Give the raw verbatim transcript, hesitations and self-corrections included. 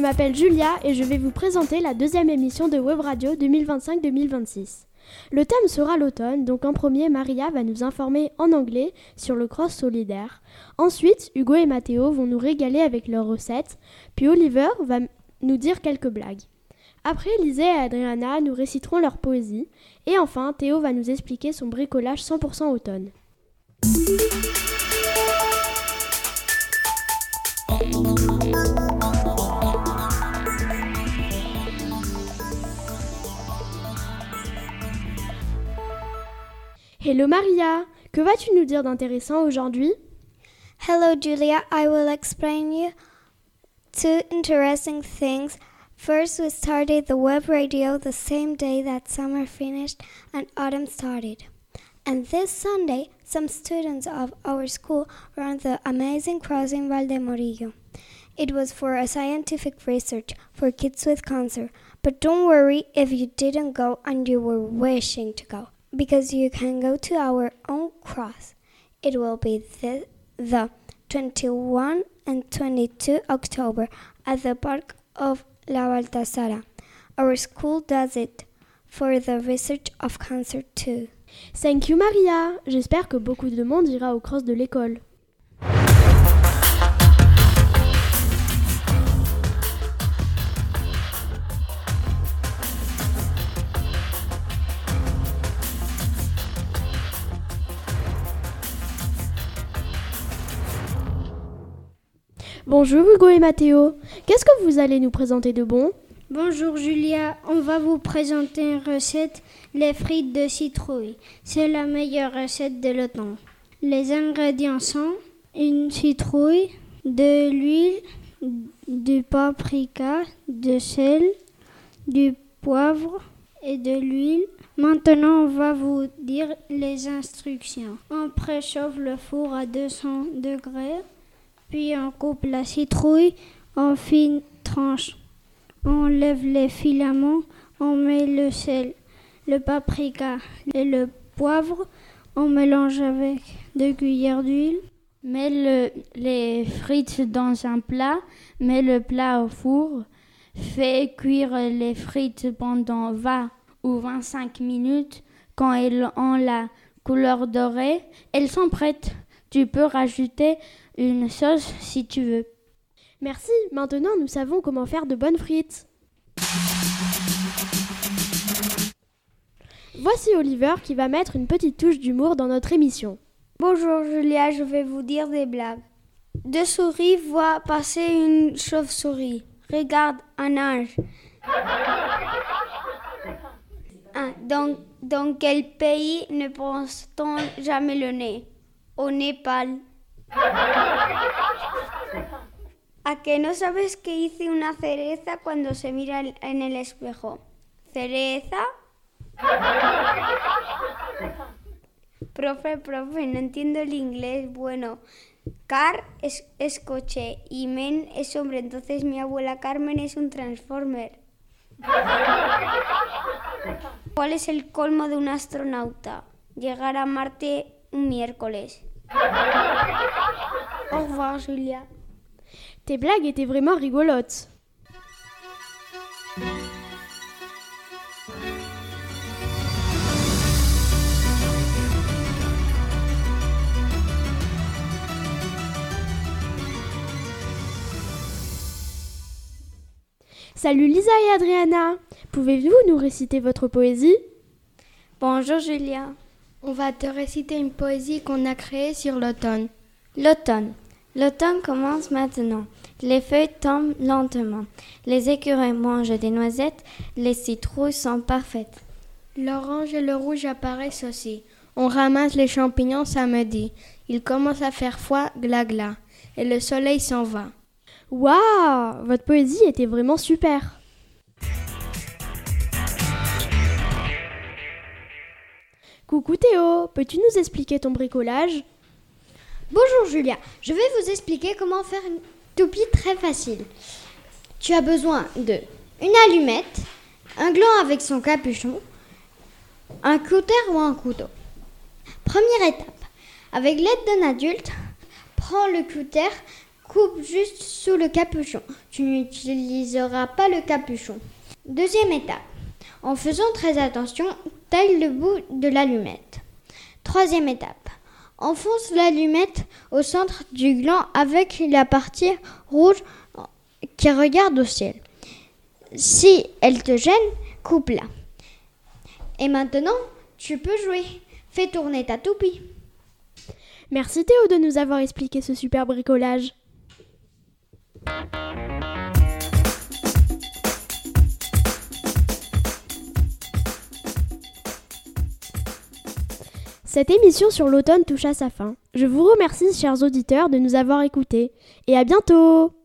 m'appelle Julia et je vais vous présenter la deuxième émission de Web Radio deux mille vingt-cinq deux mille vingt-six. Le thème sera l'automne, donc en premier, Maria va nous informer en anglais sur le cross solidaire. Ensuite, Hugo et Mathéo vont nous régaler avec leurs recettes, puis Oliver va nous dire quelques blagues. Après, Lisa et Adriana nous réciteront leur poésie. Et enfin, Théo va nous expliquer son bricolage cent pour cent automne. Hello Maria, que vas-tu nous dire d'intéressant aujourd'hui? Hello Julia, I will explain you two interesting things. First, we started the web radio the same day that summer finished and autumn started. And this Sunday, some students of our school ran the amazing crossing Valdemorillo. It was for a scientific research for kids with cancer. But don't worry if you didn't go and you were wishing to go, because you can go to our own cross. It will be the, the twenty-first and twenty-second of October at the Park of La Baltasara. Our school does it for the research of cancer too. Thank you Maria. J'espère que beaucoup de monde ira au cross de l'école. Bonjour Hugo et Mathéo, qu'est-ce que vous allez nous présenter de bon? Bonjour Julia, on va vous présenter une recette, les frites de citrouille. C'est la meilleure recette de l'automne. Les ingrédients sont une citrouille, de l'huile, du paprika, du sel, du poivre et de l'huile. Maintenant, on va vous dire les instructions. On préchauffe le four à deux cents degrés. Puis on coupe la citrouille en fines tranches. On enlève les filaments, on met le sel, le paprika et le poivre. On mélange avec deux cuillères d'huile. Mets le, les frites dans un plat, mets le plat au four. Fais cuire les frites pendant vingt ou vingt-cinq minutes. Quand elles ont la couleur dorée, elles sont prêtes. Tu peux rajouter une sauce si tu veux. Merci, maintenant nous savons comment faire de bonnes frites. Voici Oliver qui va mettre une petite touche d'humour dans notre émission. Bonjour Julia, je vais vous dire des blagues. Deux souris voient passer une chauve-souris. Regarde, un ange. Ah, dans, dans quel pays ne pense-t-on jamais le nez? Au Népal. ¿A que no sabes qué dice una cereza cuando se mira en el espejo? ¿Cereza? Profe, profe, no entiendo el inglés. Bueno, car es, es coche y men es hombre, entonces mi abuela Carmen es un transformer. ¿Cuál es el colmo de un astronauta? Llegar a Marte un miércoles. Au revoir, Julia. Tes blagues étaient vraiment rigolotes. Salut Lisa et Adriana. Pouvez-vous nous réciter votre poésie? Bonjour Julia. On va te réciter une poésie qu'on a créée sur l'automne. L'automne. L'automne commence maintenant. Les feuilles tombent lentement. Les écureuils mangent des noisettes. Les citrouilles sont parfaites. L'orange et le rouge apparaissent aussi. On ramasse les champignons samedi. Il commence à faire froid, gla gla. Et le soleil s'en va. Waouh! Votre poésie était vraiment super. Coucou Théo, peux-tu nous expliquer ton bricolage? Bonjour Julia, je vais vous expliquer comment faire une toupie très facile. Tu as besoin de une allumette, un gland avec son capuchon, un cutter ou un couteau. Première étape, avec l'aide d'un adulte, prends le cutter, coupe juste sous le capuchon. Tu n'utiliseras pas le capuchon. Deuxième étape. En faisant très attention, taille le bout de l'allumette. Troisième étape. Enfonce l'allumette au centre du gland avec la partie rouge qui regarde au ciel. Si elle te gêne, coupe-la. Et maintenant, tu peux jouer. Fais tourner ta toupie. Merci Théo de nous avoir expliqué ce super bricolage. Cette émission sur l'automne touche à sa fin. Je vous remercie, chers auditeurs, de nous avoir écoutés. Et à bientôt!